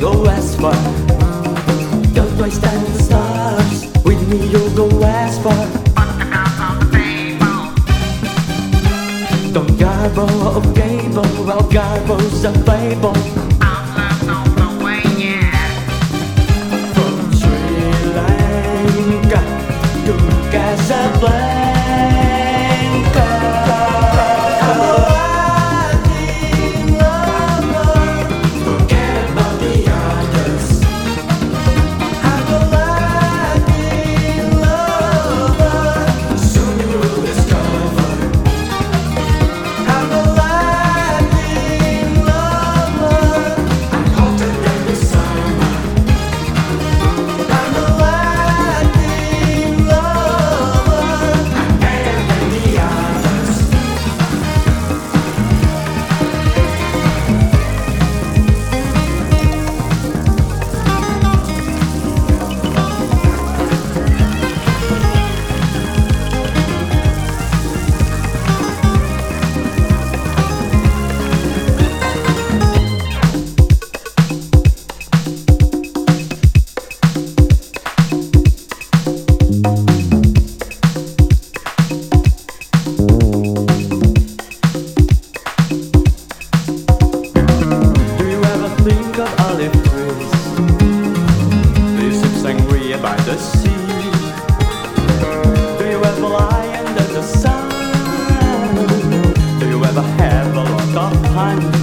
go as far. Don't waste time in the stars. With me you'll go as far. Don't garble of gable, well garble's a fable. From Sri Lanka to Casablanca. By the sea, do you ever lie under the sun? Do you ever have a lot of fun?